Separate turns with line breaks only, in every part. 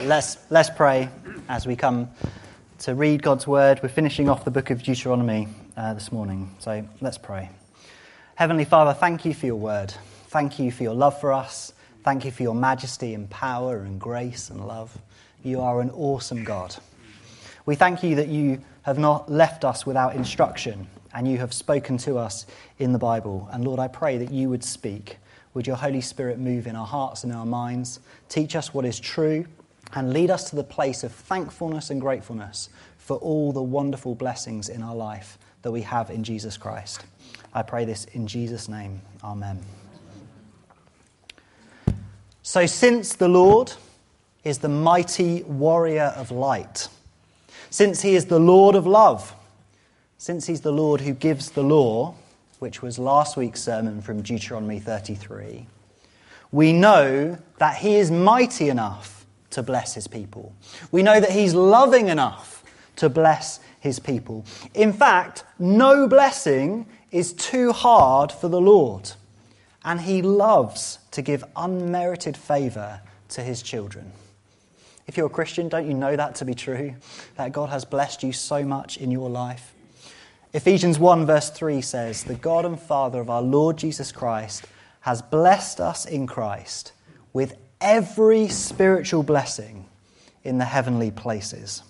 Let's pray as we come to read God's word. We're finishing off the book of Deuteronomy this morning, so let's pray. Heavenly Father, thank you for your word. Thank you for your love for us. Thank you for your majesty and power and grace and love. You are an awesome God. We thank you that you have not left us without instruction, and you have spoken to us in the Bible. And Lord, I pray that you would speak. Would your Holy Spirit move in our hearts and our minds, teach us what is true, and lead us to the place of thankfulness and gratefulness for all the wonderful blessings in our life that we have in Jesus Christ. I pray this in Jesus' name. Amen. So since the Lord is the mighty warrior of light, since he is the Lord of love, since he's the Lord who gives the law, which was last week's sermon from Deuteronomy 33, we know that he is mighty enough to bless his people. We know that he's loving enough to bless his people. In fact, no blessing is too hard for the Lord, and he loves to give unmerited favour to his children. If you're a Christian, don't you know that to be true? That God has blessed you so much in your life? Ephesians 1 verse 3 says, "The God and Father of our Lord Jesus Christ has blessed us in Christ with every spiritual blessing in the heavenly places."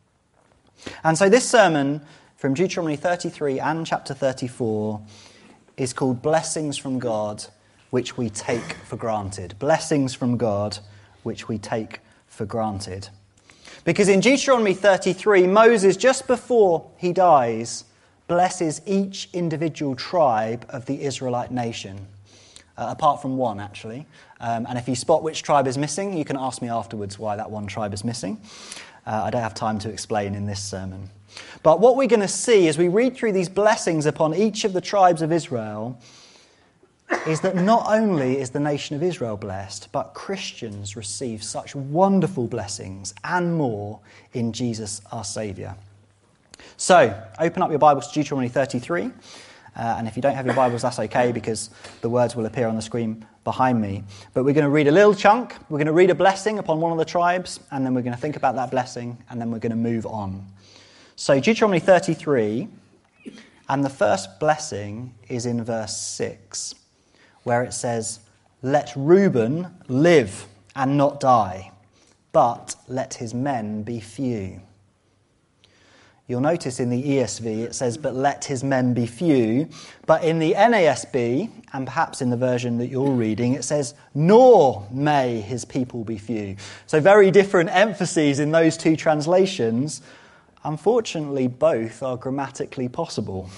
And so this sermon from Deuteronomy 33 and chapter 34 is called Blessings from God, which we take for granted. Blessings from God, which we take for granted. Because in Deuteronomy 33, Moses, just before he dies, blesses each individual tribe of the Israelite nation. Apart from one, actually. And if you spot which tribe is missing, you can ask me afterwards why that one tribe is missing. I don't have time to explain in this sermon. But what we're going to see as we read through these blessings upon each of the tribes of Israel is that not only is the nation of Israel blessed, but Christians receive such wonderful blessings and more in Jesus our Saviour. So, open up your Bibles to Deuteronomy 33. And if you don't have your Bibles, that's okay, because the words will appear on the screen behind me. But we're going to read a little chunk. We're going to read a blessing upon one of the tribes, and then we're going to think about that blessing, and then we're going to move on. So Deuteronomy 33, and the first blessing is in verse 6, where it says, "Let Reuben live and not die, but let his men be few." You'll notice in the ESV it says, "but let his men be few." But in the NASB, and perhaps in the version that you're reading, it says, "nor may his people be few." So very different emphases in those two translations. Unfortunately, both are grammatically possible.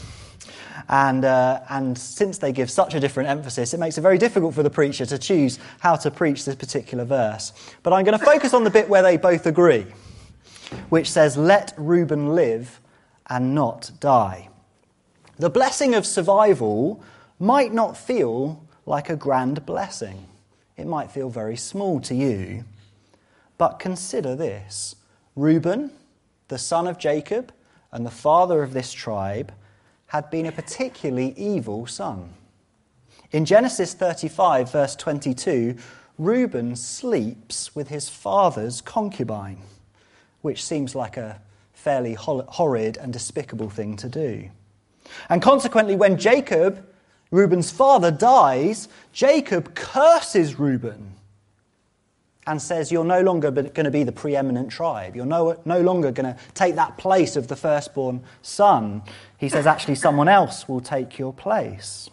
And since they give such a different emphasis, it makes it very difficult for the preacher to choose how to preach this particular verse. But I'm going to focus on the bit where they both agree, which says, "Let Reuben live and not die." The blessing of survival might not feel like a grand blessing. It might feel very small to you. But consider this. Reuben, the son of Jacob and the father of this tribe, had been a particularly evil son. In Genesis 35, verse 22, Reuben sleeps with his father's concubine, which seems like a fairly horrid and despicable thing to do. And consequently, when Jacob, Reuben's father, dies, Jacob curses Reuben and says, "You're no longer going to be the preeminent tribe. You're no longer going to take that place of the firstborn son." He says, actually, someone else will take your place.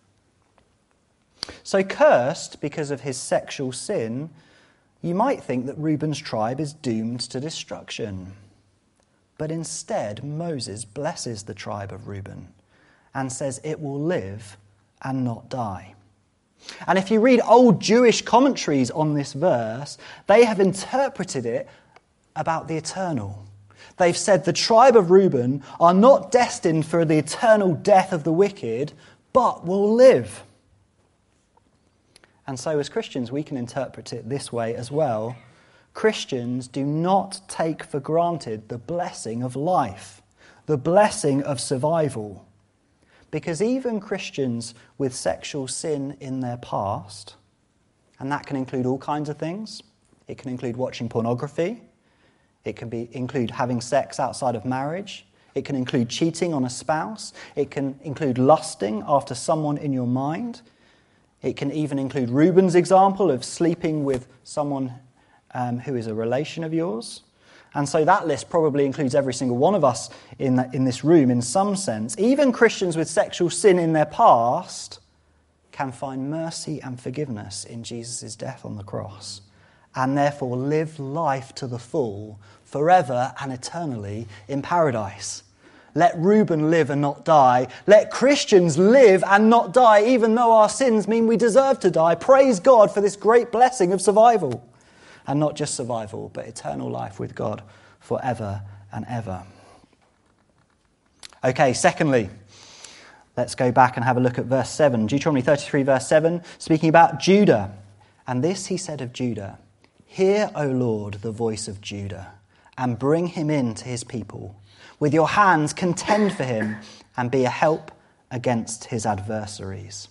So cursed because of his sexual sin, you might think that Reuben's tribe is doomed to destruction. But instead, Moses blesses the tribe of Reuben and says it will live and not die. And if you read old Jewish commentaries on this verse, they have interpreted it about the eternal. They've said the tribe of Reuben are not destined for the eternal death of the wicked, but will live. And so as Christians, we can interpret it this way as well. Christians do not take for granted the blessing of life, the blessing of survival. Because even Christians with sexual sin in their past, and that can include all kinds of things, It can include watching pornography. It can include having sex outside of marriage. It can include cheating on a spouse. It can include lusting after someone in your mind. It can even include Reuben's example of sleeping with someone who is a relation of yours. And so that list probably includes every single one of us in this room in some sense. Even Christians with sexual sin in their past can find mercy and forgiveness in Jesus' death on the cross, and therefore live life to the full, forever and eternally in paradise. Let Reuben live and not die. Let Christians live and not die, even though our sins mean we deserve to die. Praise God for this great blessing of survival. And not just survival, but eternal life with God forever and ever. Okay, secondly, let's go back and have a look at verse 7. Deuteronomy 33, verse 7, speaking about Judah. And this he said of Judah, "Hear, O Lord, the voice of Judah, and bring him in to his people. With your hands contend for him, and be a help against his adversaries."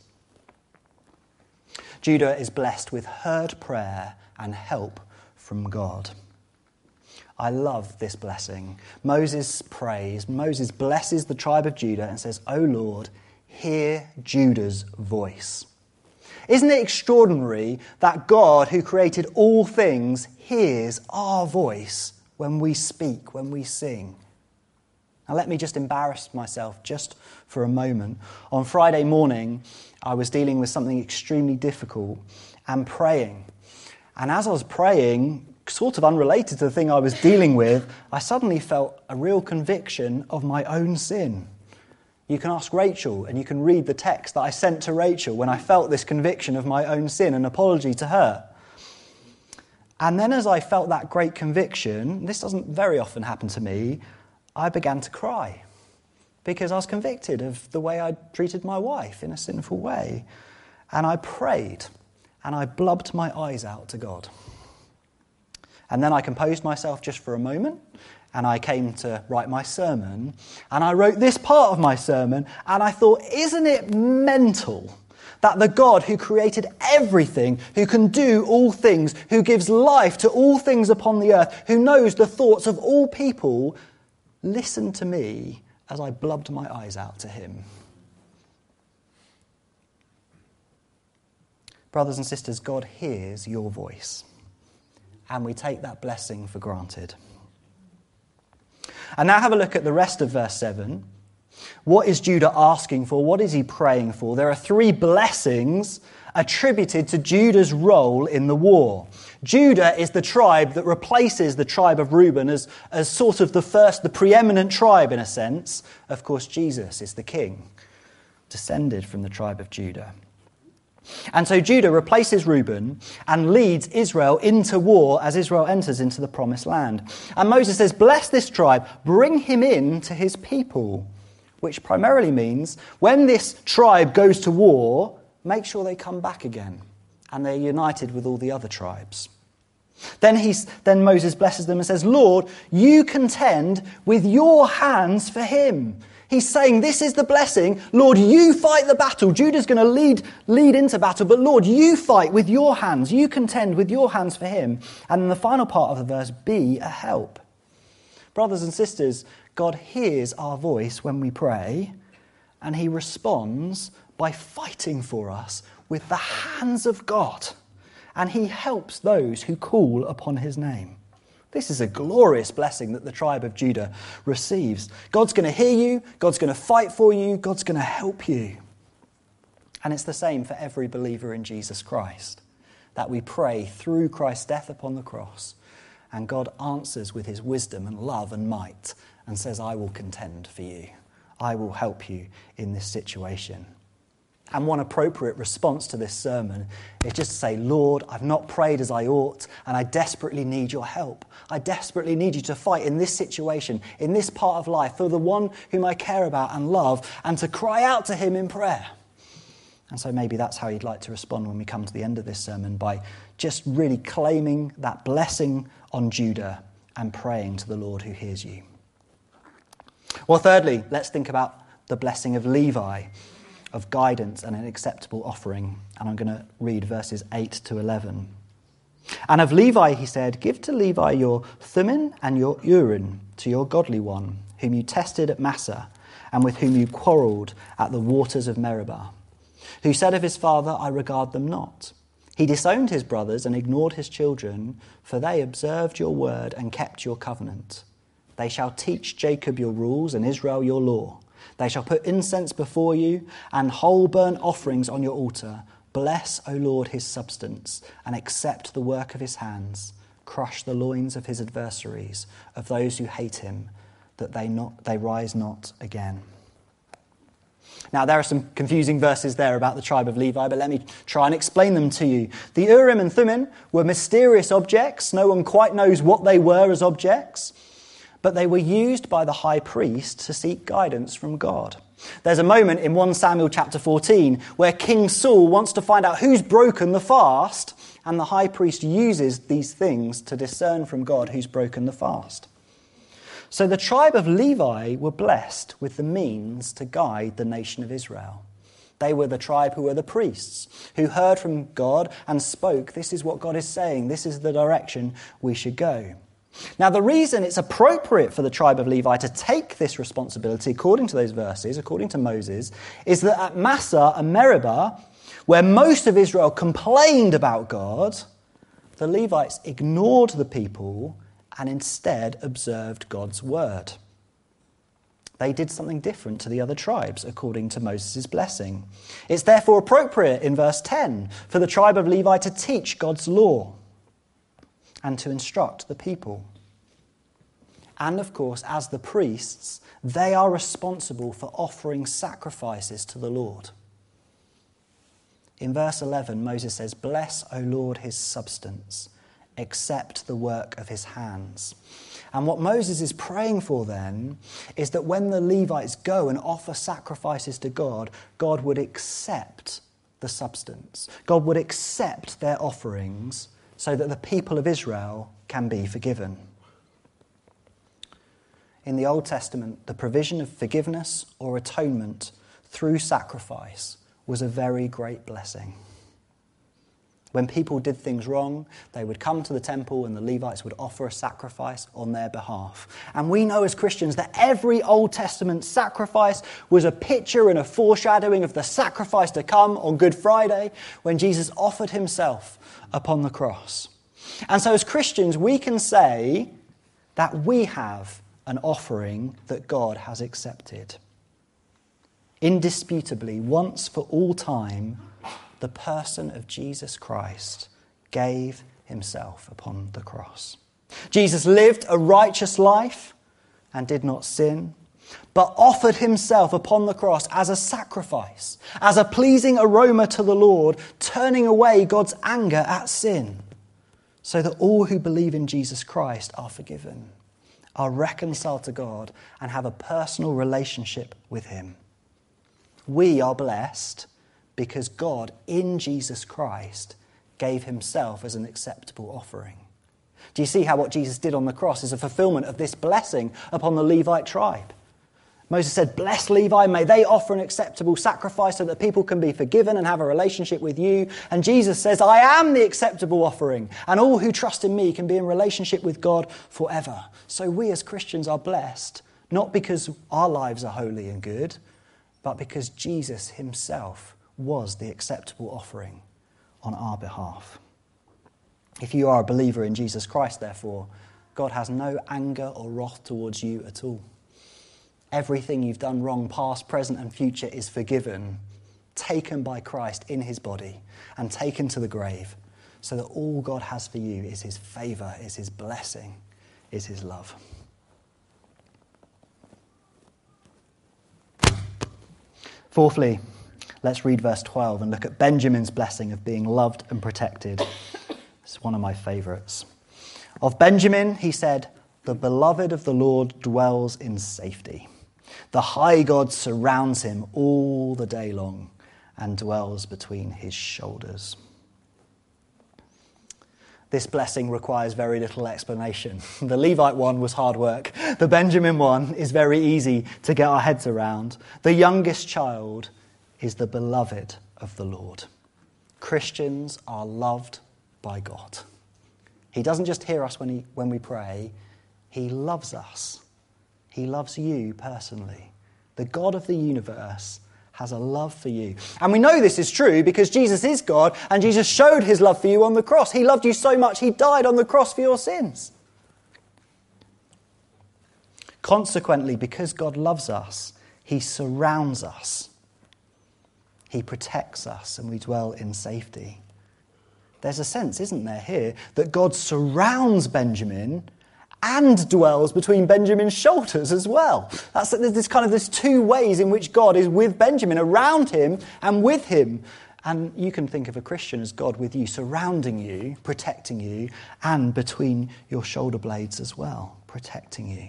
Judah is blessed with heard prayer and help from God. I love this blessing. Moses prays, Moses blesses the tribe of Judah and says, "O Lord, hear Judah's voice." Isn't it extraordinary that God, who created all things, hears our voice when we speak, when we sing? Now let me just embarrass myself just for a moment. On Friday morning, I was dealing with something extremely difficult and praying. And as I was praying, sort of unrelated to the thing I was dealing with, I suddenly felt a real conviction of my own sin. You can ask Rachel, and you can read the text that I sent to Rachel when I felt this conviction of my own sin, an apology to her. And then as I felt that great conviction, this doesn't very often happen to me, I began to cry because I was convicted of the way I treated my wife in a sinful way. And I prayed, and I blubbed my eyes out to God. And then I composed myself just for a moment, and I came to write my sermon, and I wrote this part of my sermon, and I thought, isn't it mental that the God who created everything, who can do all things, who gives life to all things upon the earth, who knows the thoughts of all people, listened to me as I blubbed my eyes out to him? Brothers and sisters, God hears your voice, and we take that blessing for granted. And now have a look at the rest of verse 7. What is Judah asking for? What is he praying for? There are three blessings attributed to Judah's role in the war. Judah is the tribe that replaces the tribe of Reuben as sort of the preeminent tribe in a sense. Of course, Jesus is the king, descended from the tribe of Judah. And so Judah replaces Reuben and leads Israel into war as Israel enters into the promised land. And Moses says, bless this tribe, bring him in to his people, which primarily means when this tribe goes to war, make sure they come back again and they're united with all the other tribes. Then Moses blesses them and says, Lord, you contend with your hands for him. He's saying, this is the blessing. Lord, you fight the battle. Judah's going to lead into battle, but Lord, you fight with your hands. You contend with your hands for him. And in the final part of the verse, be a help. Brothers and sisters, God hears our voice when we pray, and he responds by fighting for us with the hands of God. And he helps those who call upon his name. This is a glorious blessing that the tribe of Judah receives. God's going to hear you. God's going to fight for you. God's going to help you. And it's the same for every believer in Jesus Christ, that we pray through Christ's death upon the cross, and God answers with his wisdom and love and might and says, I will contend for you. I will help you in this situation. And one appropriate response to this sermon is just to say, Lord, I've not prayed as I ought, and I desperately need your help. I desperately need you to fight in this situation, in this part of life, for the one whom I care about and love, and to cry out to him in prayer. And so maybe that's how you'd like to respond when we come to the end of this sermon, by just really claiming that blessing on Judah and praying to the Lord who hears you. Well, thirdly, let's think about the blessing of Levi, of guidance and an acceptable offering. And I'm going to read verses 8 to 11. And of Levi he said, give to Levi your Thummim and your Urim, to your godly one, whom you tested at Massah, and with whom you quarrelled at the waters of Meribah, who said of his father, I regard them not. He disowned his brothers and ignored his children, for they observed your word and kept your covenant. They shall teach Jacob your rules and Israel your law. They shall put incense before you and whole burnt offerings on your altar. Bless, O Lord, his substance, and accept the work of his hands. Crush the loins of his adversaries, of those who hate him, that they rise not again. Now, there are some confusing verses there about the tribe of Levi, but let me try and explain them to you. The Urim and Thummim were mysterious objects. No one quite knows what they were as objects, but they were used by the high priest to seek guidance from God. There's a moment in 1 Samuel chapter 14 where King Saul wants to find out who's broken the fast, and the high priest uses these things to discern from God who's broken the fast. So the tribe of Levi were blessed with the means to guide the nation of Israel. They were the tribe who were the priests, who heard from God and spoke, this is what God is saying, this is the direction we should go. Now, the reason it's appropriate for the tribe of Levi to take this responsibility, according to those verses, according to Moses, is that at Massah and Meribah, where most of Israel complained about God, the Levites ignored the people and instead observed God's word. They did something different to the other tribes, according to Moses' blessing. It's therefore appropriate in verse 10 for the tribe of Levi to teach God's law and to instruct the people. And of course, as the priests, they are responsible for offering sacrifices to the Lord. In verse 11, Moses says, bless, O Lord, his substance, accept the work of his hands. And what Moses is praying for then is that when the Levites go and offer sacrifices to God, God would accept the substance. God would accept their offerings so that the people of Israel can be forgiven. In the Old Testament, the provision of forgiveness or atonement through sacrifice was a very great blessing. When people did things wrong, they would come to the temple and the Levites would offer a sacrifice on their behalf. And we know as Christians that every Old Testament sacrifice was a picture and a foreshadowing of the sacrifice to come on Good Friday when Jesus offered himself upon the cross. And so as Christians, we can say that we have an offering that God has accepted. Indisputably, once for all time, the person of Jesus Christ gave himself upon the cross. Jesus lived a righteous life and did not sin, but offered himself upon the cross as a sacrifice, as a pleasing aroma to the Lord, turning away God's anger at sin, so that all who believe in Jesus Christ are forgiven, are reconciled to God, and have a personal relationship with him. We are blessed because God, in Jesus Christ, gave himself as an acceptable offering. Do you see how what Jesus did on the cross is a fulfillment of this blessing upon the Levite tribe? Moses said, bless Levi, may they offer an acceptable sacrifice so that people can be forgiven and have a relationship with you. And Jesus says, I am the acceptable offering, and all who trust in me can be in relationship with God forever. So we as Christians are blessed, not because our lives are holy and good, but because Jesus himself was the acceptable offering on our behalf. If you are a believer in Jesus Christ, therefore, God has no anger or wrath towards you at all. Everything you've done wrong, past, present, and future, is forgiven, taken by Christ in his body, and taken to the grave, so that all God has for you is his favour, is his blessing, is his love. Fourthly, let's read verse 12 and look at Benjamin's blessing of being loved and protected. It's one of my favourites. Of Benjamin, he said, the beloved of the Lord dwells in safety. The high God surrounds him all the day long and dwells between his shoulders. This blessing requires very little explanation. The Levite one was hard work. The Benjamin one is very easy to get our heads around. The youngest child is the beloved of the Lord. Christians are loved by God. He doesn't just hear us when we pray. He loves us. He loves you personally. The God of the universe has a love for you. And we know this is true because Jesus is God and Jesus showed his love for you on the cross. He loved you so much, he died on the cross for your sins. Consequently, because God loves us, he surrounds us. He protects us and we dwell in safety. There's a sense, isn't there, here, that God surrounds Benjamin and dwells between Benjamin's shoulders as well. There's two ways in which God is with Benjamin, around him and with him. And you can think of a Christian as God with you, surrounding you, protecting you, and between your shoulder blades as well, protecting you.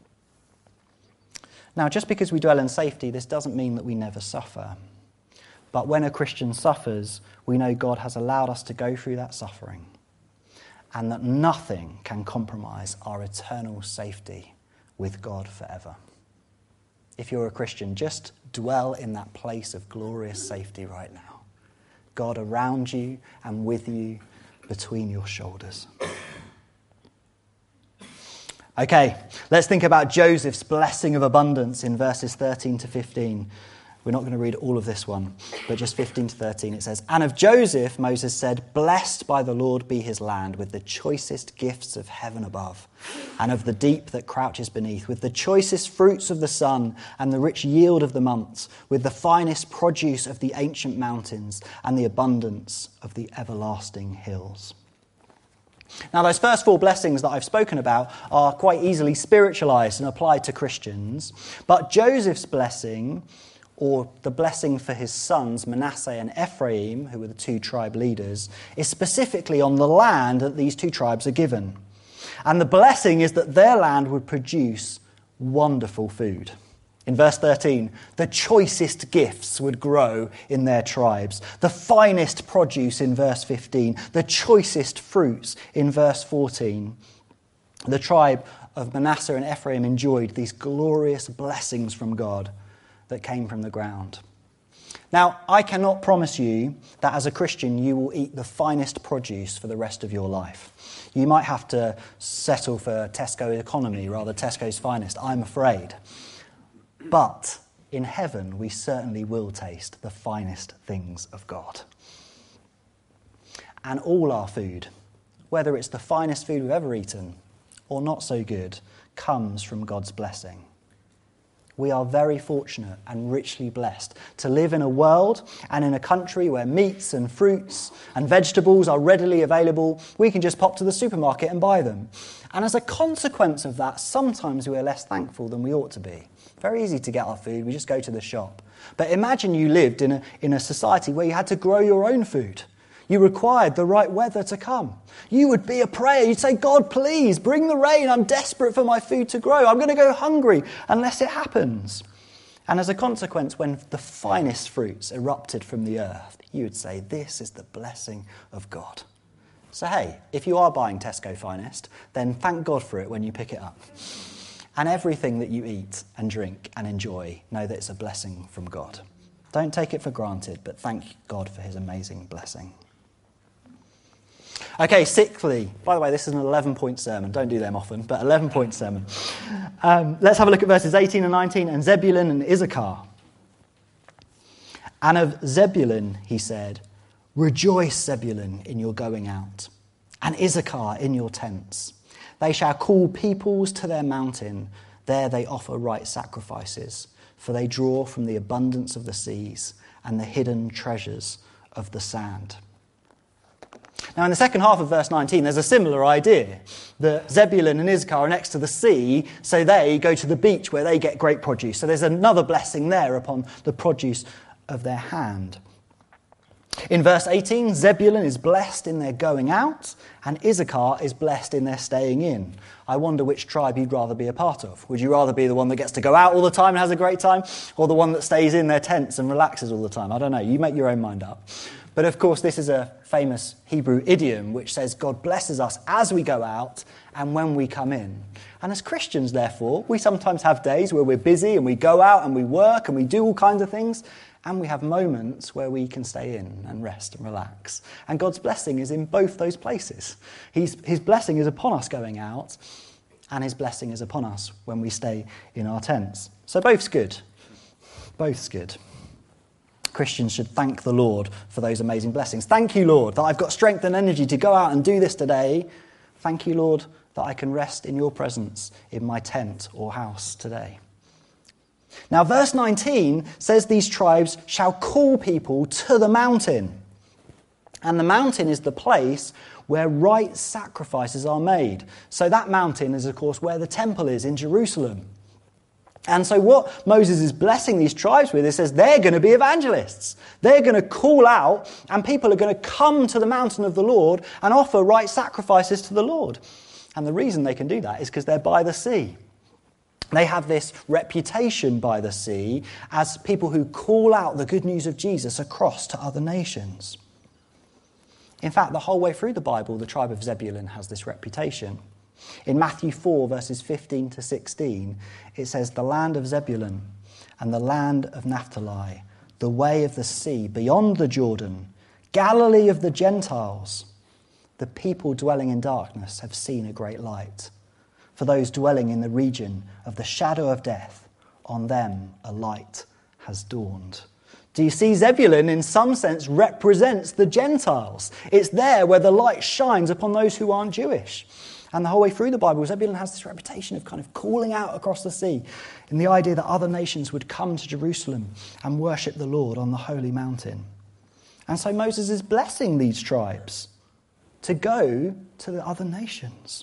Now, just because we dwell in safety, this doesn't mean that we never suffer. But when a Christian suffers, we know God has allowed us to go through that suffering and that nothing can compromise our eternal safety with God forever. If you're a Christian, just dwell in that place of glorious safety right now. God around you and with you between your shoulders. Okay, let's think about Joseph's blessing of abundance in verses 13 to 15. We're not going to read all of this one, but just 15 to 13. It says, "And of Joseph, Moses said, 'Blessed by the Lord be his land, with the choicest gifts of heaven above, and of the deep that crouches beneath, with the choicest fruits of the sun, and the rich yield of the months, with the finest produce of the ancient mountains, and the abundance of the everlasting hills.'" Now, those first four blessings that I've spoken about are quite easily spiritualized and applied to Christians, but Joseph's blessing, or the blessing for his sons, Manasseh and Ephraim, who were the two tribe leaders, is specifically on the land that these two tribes are given. And the blessing is that their land would produce wonderful food. In verse 13, the choicest gifts would grow in their tribes. The finest produce in verse 15. The choicest fruits in verse 14. The tribe of Manasseh and Ephraim enjoyed these glorious blessings from God that came from the ground. Now, I cannot promise you that as a Christian you will eat the finest produce for the rest of your life. You might have to settle for Tesco Economy rather Tesco's Finest, I'm afraid. But in heaven we certainly will taste the finest things of God. And all our food, whether it's the finest food we've ever eaten or not so good, comes from God's blessing. We are very fortunate and richly blessed to live in a world and in a country where meats and fruits and vegetables are readily available. We can just pop to the supermarket and buy them. And as a consequence of that, sometimes we are less thankful than we ought to be. Very easy to get our food, we just go to the shop. But imagine you lived in a society where you had to grow your own food. You required the right weather to come. You would be a prayer. You'd say, "God, please, bring the rain. I'm desperate for my food to grow. I'm going to go hungry unless it happens." And as a consequence, when the finest fruits erupted from the earth, you would say, "This is the blessing of God." So hey, if you are buying Tesco Finest, then thank God for it when you pick it up. And everything that you eat and drink and enjoy, know that it's a blessing from God. Don't take it for granted, but thank God for his amazing blessing. Okay, sixthly, by the way, this is an 11-point sermon. Don't do them often, but 11-point sermon. Let's have a look at verses 18 and 19, and Zebulun and Issachar. "And of Zebulun, he said, 'Rejoice, Zebulun, in your going out, and Issachar in your tents. They shall call peoples to their mountain. There they offer right sacrifices, for they draw from the abundance of the seas and the hidden treasures of the sand.'" Now, in the second half of verse 19, there's a similar idea. That Zebulun and Issachar are next to the sea, so they go to the beach where they get great produce. So there's another blessing there upon the produce of their hand. In verse 18, Zebulun is blessed in their going out, and Issachar is blessed in their staying in. I wonder which tribe you'd rather be a part of. Would you rather be the one that gets to go out all the time and has a great time, or the one that stays in their tents and relaxes all the time? I don't know. You make your own mind up. But of course, this is a famous Hebrew idiom which says God blesses us as we go out and when we come in. And as Christians, therefore, we sometimes have days where we're busy and we go out and we work and we do all kinds of things, and we have moments where we can stay in and rest and relax. And God's blessing is in both those places. His blessing is upon us going out, and his blessing is upon us when we stay in our tents. So both's good. Both's good. Christians should thank the Lord for those amazing blessings. Thank you, Lord, that I've got strength and energy to go out and do this today. Thank you, Lord, that I can rest in your presence in my tent or house today. Now, verse 19 says these tribes shall call people to the mountain. And the mountain is the place where right sacrifices are made. So that mountain is, of course, where the temple is in Jerusalem. And so what Moses is blessing these tribes with, it says they're going to be evangelists. They're going to call out, and people are going to come to the mountain of the Lord and offer right sacrifices to the Lord. And the reason they can do that is because they're by the sea. They have this reputation by the sea as people who call out the good news of Jesus across to other nations. In fact, the whole way through the Bible, the tribe of Zebulun has this reputation. In Matthew 4, verses 15 to 16, it says, "The land of Zebulun and the land of Naphtali, the way of the sea beyond the Jordan, Galilee of the Gentiles, the people dwelling in darkness have seen a great light. For those dwelling in the region of the shadow of death, on them a light has dawned." Do you see, Zebulun in some sense represents the Gentiles? It's there where the light shines upon those who aren't Jewish. And the whole way through the Bible, Zebulun has this reputation of kind of calling out across the sea in the idea that other nations would come to Jerusalem and worship the Lord on the holy mountain. And so Moses is blessing these tribes to go to the other nations.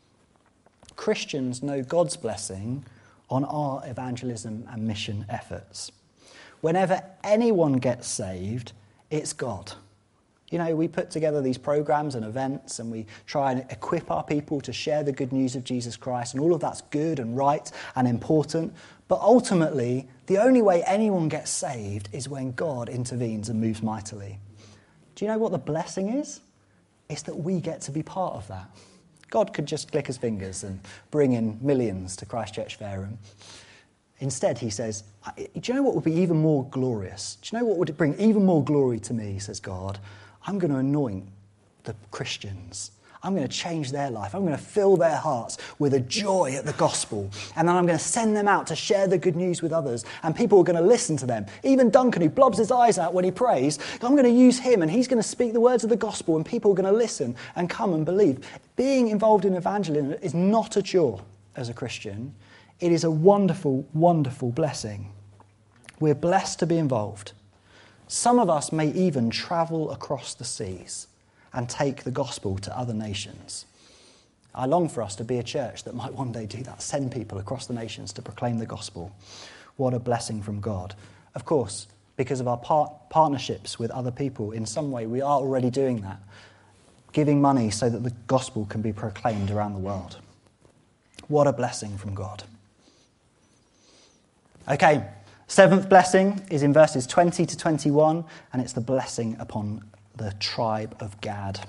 Christians know God's blessing on our evangelism and mission efforts. Whenever anyone gets saved, it's God. You know, we put together these programs and events and we try and equip our people to share the good news of Jesus Christ, and all of that's good and right and important. But ultimately, the only way anyone gets saved is when God intervenes and moves mightily. Do you know what the blessing is? It's that we get to be part of that. God could just click his fingers and bring in millions to Christchurch Fareham. Instead, he says, do you know what would be even more glorious? Do you know what would bring even more glory to me, says God? I'm going to anoint the Christians. I'm going to change their life. I'm going to fill their hearts with a joy at the gospel. And then I'm going to send them out to share the good news with others. And people are going to listen to them. Even Duncan, who blobs his eyes out when he prays, I'm going to use him and he's going to speak the words of the gospel and people are going to listen and come and believe. Being involved in evangelism is not a chore as a Christian. It is a wonderful, wonderful blessing. We're blessed to be involved. Some of us may even travel across the seas and take the gospel to other nations. I long for us to be a church that might one day do that, send people across the nations to proclaim the gospel. What a blessing from God. Of course, because of our partnerships with other people, in some way we are already doing that, giving money so that the gospel can be proclaimed around the world. What a blessing from God. Okay, seventh blessing is in verses 20 to 21, and it's the blessing upon the tribe of Gad.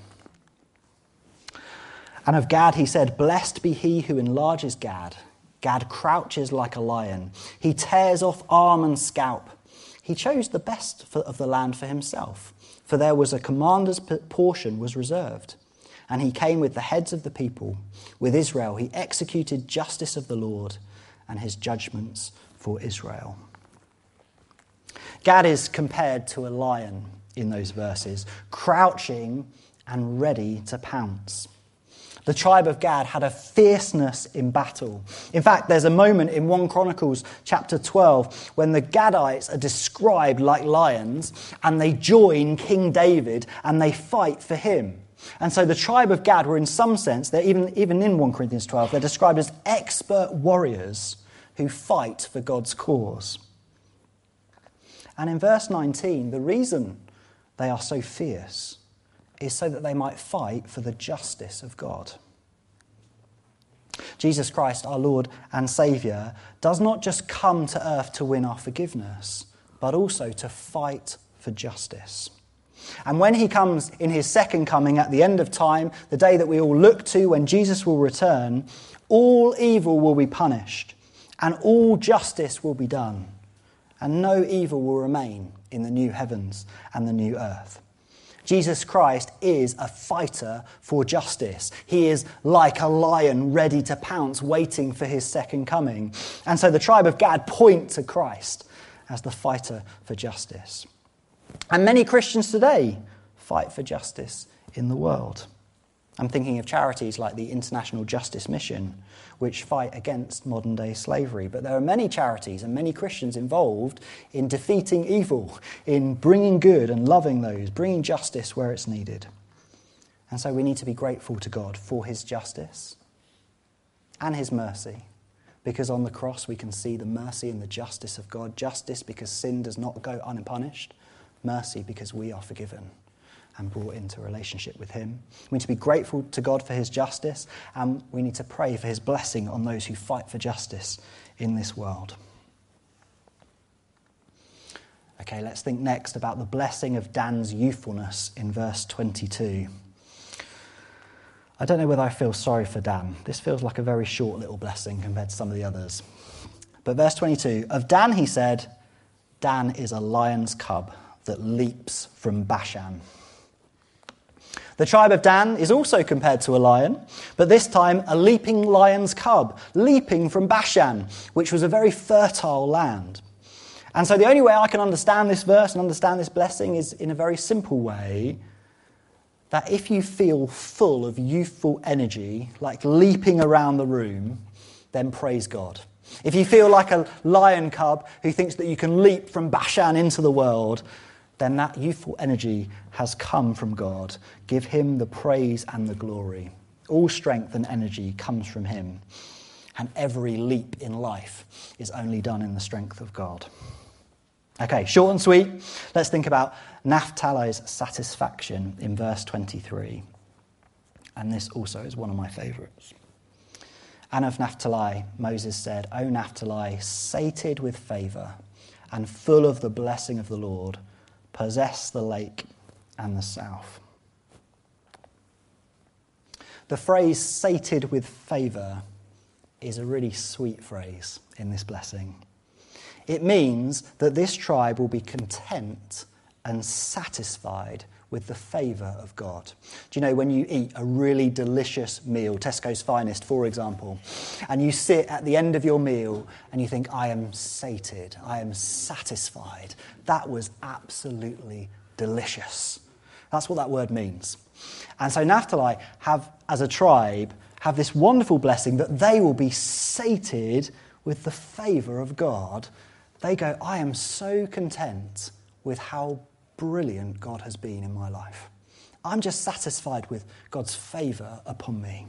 And of Gad he said, "Blessed be he who enlarges Gad. Gad crouches like a lion. He tears off arm and scalp. He chose the best of the land for himself, for there was a commander's portion was reserved. And he came with the heads of the people. With Israel he executed justice of the Lord and his judgments for Israel." Gad is compared to a lion in those verses, crouching and ready to pounce. The tribe of Gad had a fierceness in battle. In fact, there's a moment in 1 Chronicles chapter 12 when the Gadites are described like lions and they join King David and they fight for him. And so the tribe of Gad were in some sense, they're even in 1 Corinthians 12, they're described as expert warriors who fight for God's cause. And in verse 19, the reason they are so fierce is so that they might fight for the justice of God. Jesus Christ, our Lord and Saviour, does not just come to earth to win our forgiveness, but also to fight for justice. And when he comes in his second coming at the end of time, the day that we all look to when Jesus will return, all evil will be punished and all justice will be done. And no evil will remain in the new heavens and the new earth. Jesus Christ is a fighter for justice. He is like a lion ready to pounce, waiting for his second coming. And so the tribe of Gad point to Christ as the fighter for justice. And many Christians today fight for justice in the world. I'm thinking of charities like the International Justice Mission, which fight against modern-day slavery. But there are many charities and many Christians involved in defeating evil, in bringing good and loving those, bringing justice where it's needed. And so we need to be grateful to God for his justice and his mercy, because on the cross we can see the mercy and the justice of God. Justice because sin does not go unpunished. Mercy because we are forgiven and brought into a relationship with him. We need to be grateful to God for his justice, and we need to pray for his blessing on those who fight for justice in this world. Okay, let's think next about the blessing of Dan's youthfulness in verse 22. I don't know whether I feel sorry for Dan. This feels like a very short little blessing compared to some of the others. But verse 22, of Dan he said, Dan is a lion's cub that leaps from Bashan. The tribe of Dan is also compared to a lion, but this time a leaping lion's cub, leaping from Bashan, which was a very fertile land. And so the only way I can understand this verse and understand this blessing is in a very simple way, that if you feel full of youthful energy, like leaping around the room, then praise God. If you feel like a lion cub who thinks that you can leap from Bashan into the world, then that youthful energy has come from God. Give him the praise and the glory. All strength and energy comes from him. And every leap in life is only done in the strength of God. Okay, short and sweet. Let's think about Naphtali's satisfaction in verse 23. And this also is one of my favourites. And of Naphtali, Moses said, O Naphtali, sated with favour and full of the blessing of the Lord, possess the lake and the south. The phrase sated with favour is a really sweet phrase in this blessing. It means that this tribe will be content and satisfied with the favour of God. Do you know, when you eat a really delicious meal, Tesco's Finest, for example, and you sit at the end of your meal and you think, I am sated, I am satisfied. That was absolutely delicious. That's what that word means. And so Naphtali as a tribe, have this wonderful blessing that they will be sated with the favour of God. They go, I am so content with how brilliant God has been in my life. I'm just satisfied with God's favour upon me.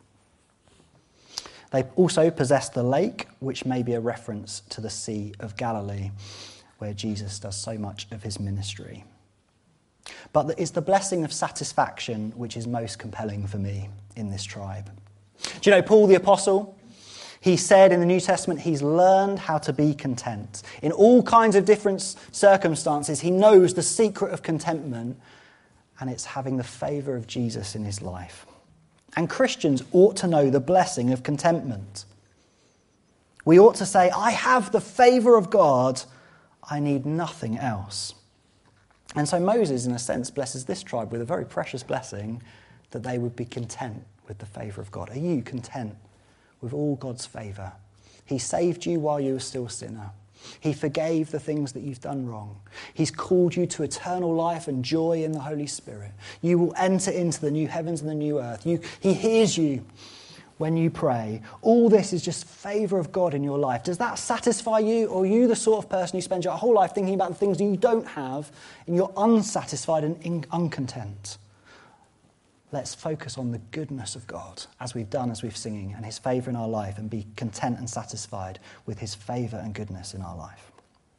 They also possess the lake, which may be a reference to the Sea of Galilee, where Jesus does so much of his ministry. But it's the blessing of satisfaction which is most compelling for me in this tribe. Do you know Paul the Apostle? He said in the New Testament he's learned how to be content. In all kinds of different circumstances, he knows the secret of contentment, and it's having the favour of Jesus in his life. And Christians ought to know the blessing of contentment. We ought to say, I have the favour of God, I need nothing else. And so Moses, in a sense, blesses this tribe with a very precious blessing, that they would be content with the favour of God. Are you content with all God's favour? He saved you while you were still a sinner. He forgave the things that you've done wrong. He's called you to eternal life and joy in the Holy Spirit. You will enter into the new heavens and the new earth. He hears you when you pray. All this is just favour of God in your life. Does that satisfy you? Or are you the sort of person who spends your whole life thinking about the things you don't have and you're unsatisfied and uncontent? Let's focus on the goodness of God, as we've done, as we've singing, and his favour in our life, and be content and satisfied with his favour and goodness in our life.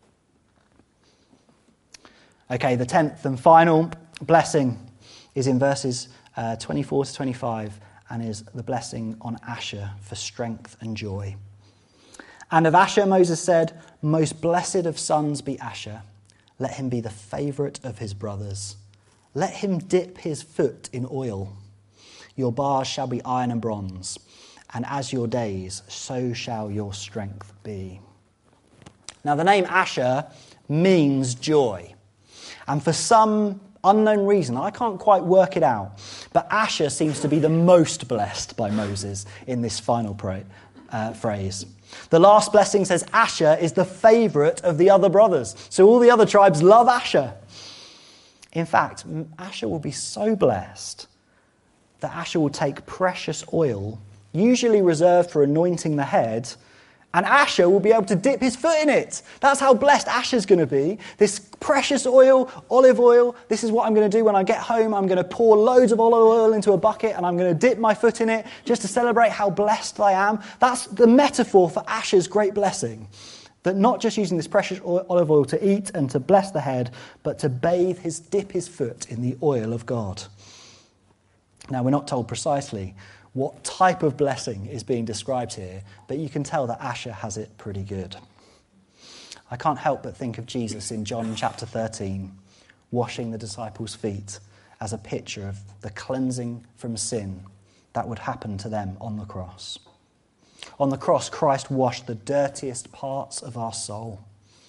Okay, the 10th and final blessing is in verses 24 to 25, and is the blessing on Asher for strength and joy. And of Asher, Moses said, most blessed of sons be Asher. Let him be the favourite of his brothers, Let him dip his foot in oil. Your bars shall be iron and bronze, and as your days, so shall your strength be. Now, the name Asher means joy. And for some unknown reason, I can't quite work it out, but Asher seems to be the most blessed by Moses in this final phrase. The last blessing says Asher is the favourite of the other brothers. So all the other tribes love Asher. In fact, Asher will be so blessed that Asher will take precious oil, usually reserved for anointing the head, and Asher will be able to dip his foot in it. That's how blessed Asher's going to be. This precious oil, olive oil, this is what I'm going to do when I get home. I'm going to pour loads of olive oil into a bucket and I'm going to dip my foot in it just to celebrate how blessed I am. That's the metaphor for Asher's great blessing. That not just using this precious olive oil to eat and to bless the head, but to dip his foot in the oil of God. Now, we're not told precisely what type of blessing is being described here, but you can tell that Asher has it pretty good. I can't help but think of Jesus in John chapter 13, washing the disciples' feet as a picture of the cleansing from sin that would happen to them on the cross. On the cross, Christ washed the dirtiest parts of our soul.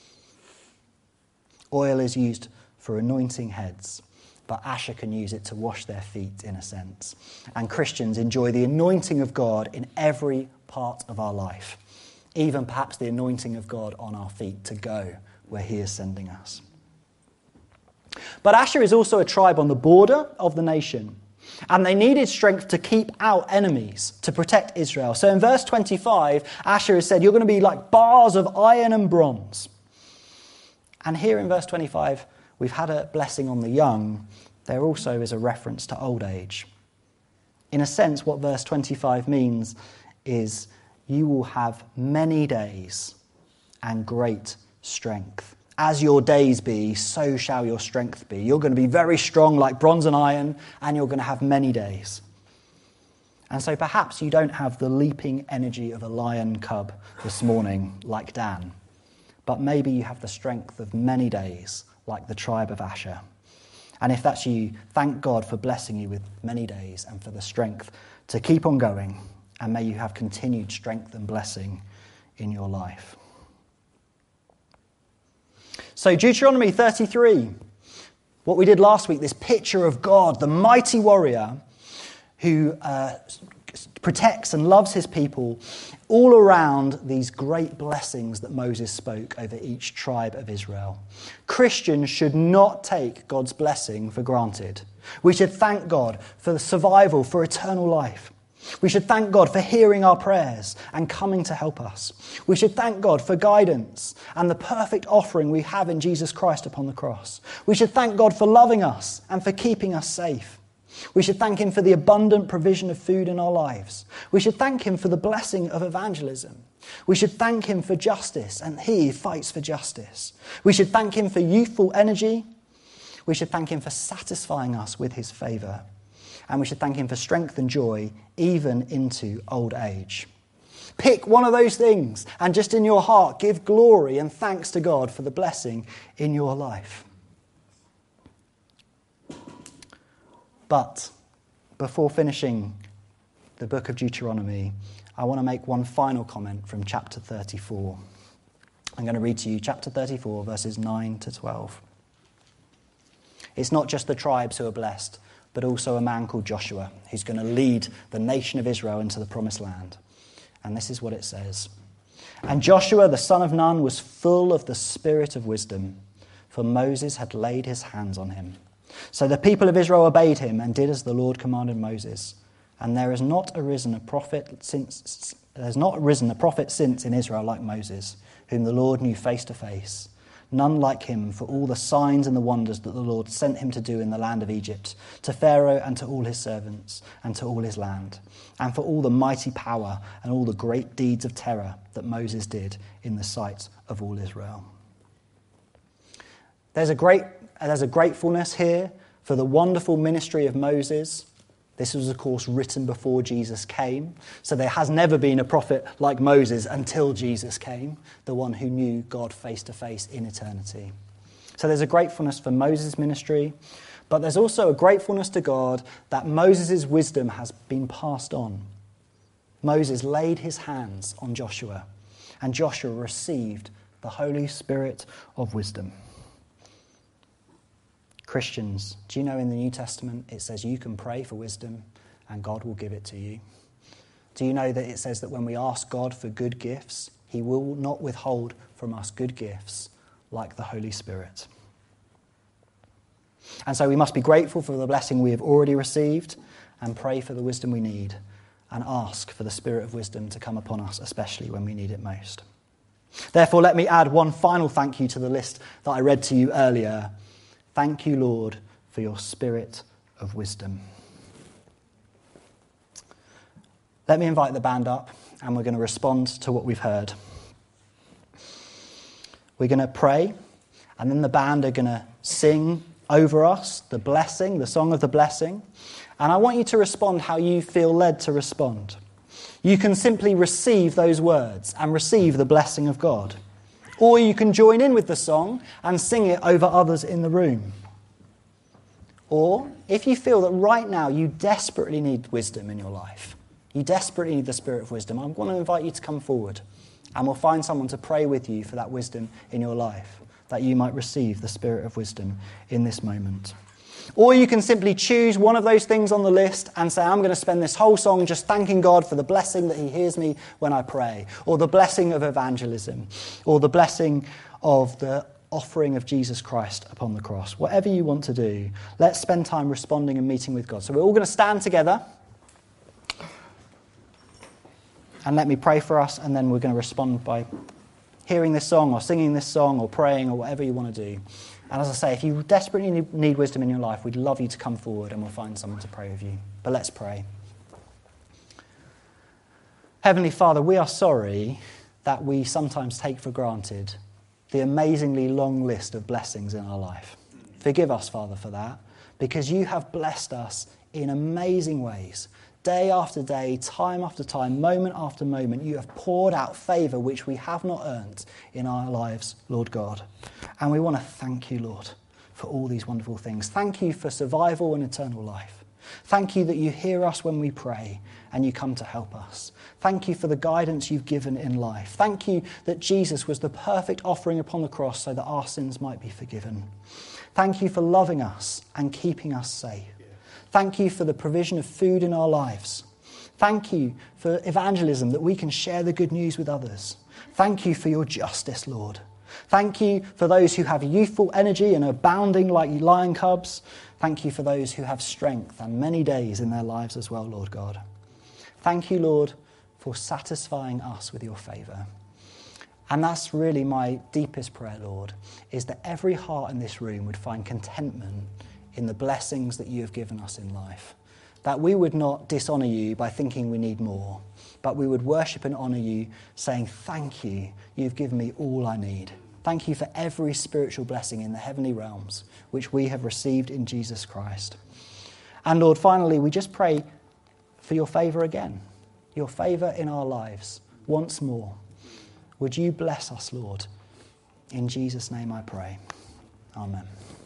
Oil is used for anointing heads, but Asher can use it to wash their feet in a sense. And Christians enjoy the anointing of God in every part of our life, even perhaps the anointing of God on our feet to go where he is sending us. But Asher is also a tribe on the border of the nation, and they needed strength to keep out enemies, to protect Israel. So in verse 25, Asher is said, you're going to be like bars of iron and bronze. And here in verse 25, we've had a blessing on the young. There also is a reference to old age. In a sense, what verse 25 means is you will have many days and great strength. As your days be, so shall your strength be. You're going to be very strong like bronze and iron, and you're going to have many days. And so perhaps you don't have the leaping energy of a lion cub this morning like Dan, but maybe you have the strength of many days like the tribe of Asher. And if that's you, thank God for blessing you with many days and for the strength to keep on going, and may you have continued strength and blessing in your life. So Deuteronomy 33, what we did last week, this picture of God, the mighty warrior who protects and loves his people, all around these great blessings that Moses spoke over each tribe of Israel. Christians should not take God's blessing for granted. We should thank God for the survival, for eternal life. We should thank God for hearing our prayers and coming to help us. We should thank God for guidance and the perfect offering we have in Jesus Christ upon the cross. We should thank God for loving us and for keeping us safe. We should thank him for the abundant provision of food in our lives. We should thank him for the blessing of evangelism. We should thank him for justice, and he fights for justice. We should thank him for youthful energy. We should thank him for satisfying us with his favour. And we should thank him for strength and joy, even into old age. Pick one of those things, and just in your heart, give glory and thanks to God for the blessing in your life. But before finishing the book of Deuteronomy, I want to make one final comment from chapter 34. I'm going to read to you chapter 34, verses 9 to 12. It's not just the tribes who are blessed, but also a man called Joshua, who's going to lead the nation of Israel into the promised land. And this is what it says. And Joshua, the son of Nun, was full of the spirit of wisdom, for Moses had laid his hands on him. So the people of Israel obeyed him and did as the Lord commanded Moses. And there has not arisen a prophet since in Israel like Moses, whom the Lord knew face to face. None like him for all the signs and the wonders that the Lord sent him to do in the land of Egypt, to Pharaoh and to all his servants and to all his land, and for all the mighty power and all the great deeds of terror that Moses did in the sight of all Israel. There's a gratefulness here for the wonderful ministry of Moses. This was, of course, written before Jesus came. So there has never been a prophet like Moses until Jesus came, the one who knew God face to face in eternity. So there's a gratefulness for Moses' ministry, But there's also a gratefulness to God that Moses' wisdom has been passed on. Moses laid his hands on Joshua, and Joshua received the Holy Spirit of wisdom. Christians, do you know in the New Testament it says you can pray for wisdom and God will give it to you? Do you know that it says that when we ask God for good gifts, he will not withhold from us good gifts like the Holy Spirit? And so we must be grateful for the blessing we have already received and pray for the wisdom we need and ask for the Spirit of wisdom to come upon us, especially when we need it most. Therefore, let me add one final thank you to the list that I read to you earlier. Thank you, Lord, for your Spirit of wisdom. Let me invite the band up, and we're going to respond to what we've heard. We're going to pray, and then the band are going to sing over us the blessing, the song of the blessing. And I want you to respond how you feel led to respond. You can simply receive those words and receive the blessing of God. Or you can join in with the song and sing it over others in the room. Or, if you feel that right now you desperately need wisdom in your life, you desperately need the Spirit of wisdom, I want to invite you to come forward and we'll find someone to pray with you for that wisdom in your life, that you might receive the Spirit of wisdom in this moment. Or you can simply choose one of those things on the list and say, I'm going to spend this whole song just thanking God for the blessing that he hears me when I pray, or the blessing of evangelism, or the blessing of the offering of Jesus Christ upon the cross. Whatever you want to do, let's spend time responding and meeting with God. So we're all going to stand together. And let me pray for us, and then we're going to respond by hearing this song or singing this song or praying or whatever you want to do. And as I say, if you desperately need wisdom in your life, we'd love you to come forward and we'll find someone to pray with you. But let's pray. Heavenly Father, we are sorry that we sometimes take for granted the amazingly long list of blessings in our life. Forgive us, Father, for that, because you have blessed us in amazing ways. Day after day, time after time, moment after moment, you have poured out favour which we have not earned in our lives, Lord God. And we want to thank you, Lord, for all these wonderful things. Thank you for survival and eternal life. Thank you that you hear us when we pray and you come to help us. Thank you for the guidance you've given in life. Thank you that Jesus was the perfect offering upon the cross so that our sins might be forgiven. Thank you for loving us and keeping us safe. Thank you for the provision of food in our lives. Thank you for evangelism, that we can share the good news with others. Thank you for your justice, Lord. Thank you for those who have youthful energy and are bounding like lion cubs. Thank you for those who have strength and many days in their lives as well, Lord God. Thank you, Lord, for satisfying us with your favour. And that's really my deepest prayer, Lord, is that every heart in this room would find contentment in the blessings that you have given us in life. That we would not dishonour you by thinking we need more, but we would worship and honour you, saying, thank you, you've given me all I need. Thank you for every spiritual blessing in the heavenly realms, which we have received in Jesus Christ. And Lord, finally, we just pray for your favour again, your favour in our lives once more. Would you bless us, Lord? In Jesus' name I pray. Amen.